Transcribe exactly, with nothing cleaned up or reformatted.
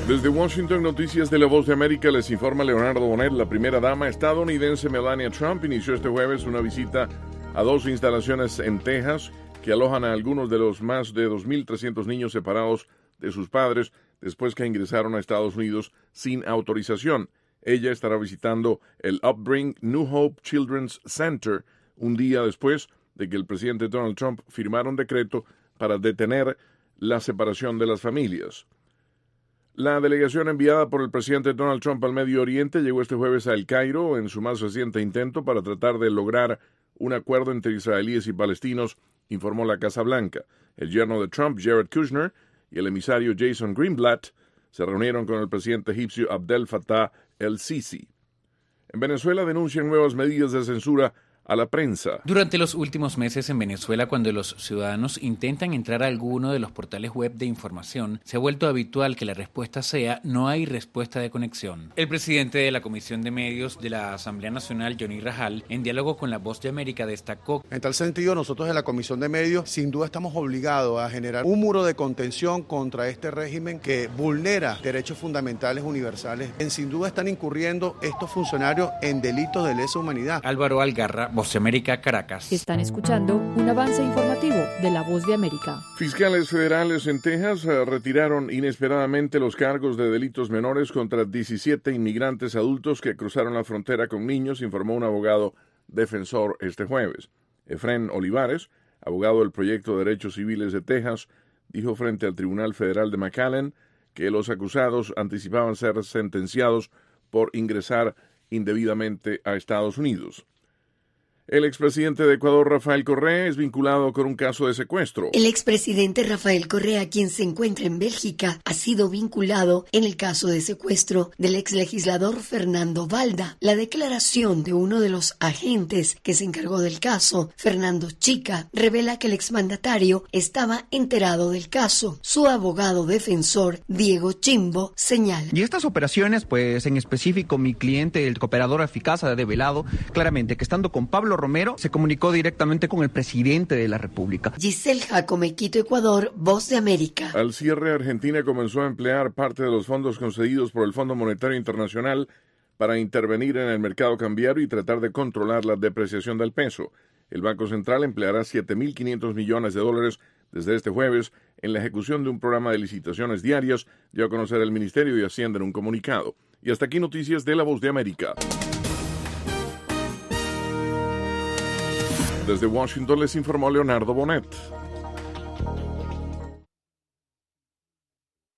Desde Washington, Noticias de la Voz de América, les informa Leonardo Bonet. La primera dama estadounidense Melania Trump inició este jueves una visita a dos instalaciones en Texas que alojan a algunos de los más de dos mil trescientos niños separados de sus padres después que ingresaron a Estados Unidos sin autorización. Ella estará visitando el Upbring New Hope Children's Center un día después de que el presidente Donald Trump firmara un decreto para detener la separación de las familias. La delegación enviada por el presidente Donald Trump al Medio Oriente llegó este jueves a El Cairo en su más reciente intento para tratar de lograr un acuerdo entre israelíes y palestinos, informó la Casa Blanca. El yerno de Trump, Jared Kushner, y el emisario Jason Greenblatt se reunieron con el presidente egipcio Abdel Fattah el-Sisi. En Venezuela denuncian nuevas medidas de censura a la prensa. Durante los últimos meses en Venezuela, cuando los ciudadanos intentan entrar a alguno de los portales web de información, se ha vuelto habitual que la respuesta sea no hay respuesta de conexión. El presidente de la Comisión de Medios de la Asamblea Nacional, Johnny Rajal, en diálogo con La Voz de América, destacó: en tal sentido, nosotros en la Comisión de Medios sin duda estamos obligados a generar un muro de contención contra este régimen que vulnera derechos fundamentales universales. En sin duda están incurriendo estos funcionarios en delitos de lesa humanidad. Álvaro Algarra, Voz de América, Caracas. Están escuchando un avance informativo de La Voz de América. Fiscales federales en Texas uh, retiraron inesperadamente los cargos de delitos menores contra diecisiete inmigrantes adultos que cruzaron la frontera con niños, informó un abogado defensor este jueves. Efrén Olivares, abogado del Proyecto de Derechos Civiles de Texas, dijo frente al Tribunal Federal de McAllen que los acusados anticipaban ser sentenciados por ingresar indebidamente a Estados Unidos. El expresidente de Ecuador, Rafael Correa, es vinculado con un caso de secuestro. El expresidente Rafael Correa, quien se encuentra en Bélgica, ha sido vinculado en el caso de secuestro del exlegislador Fernando Valda. La declaración de uno de los agentes que se encargó del caso, Fernando Chica, revela que el exmandatario estaba enterado del caso. Su abogado defensor, Diego Chimbo, señala: y estas operaciones, pues en específico mi cliente, el cooperador eficaz, ha develado claramente que estando con Pablo Romero se comunicó directamente con el presidente de la República. Giselle Jacome, Quito, Ecuador, Voz de América. Al cierre, Argentina comenzó a emplear parte de los fondos concedidos por el Fondo Monetario Internacional para intervenir en el mercado cambiario y tratar de controlar la depreciación del peso. El Banco Central empleará siete mil quinientos millones de dólares desde este jueves en la ejecución de un programa de licitaciones diarias, dio a conocer el Ministerio de Hacienda en un comunicado. Y hasta aquí noticias de La Voz de América. Desde Washington les informó Leonardo Bonet.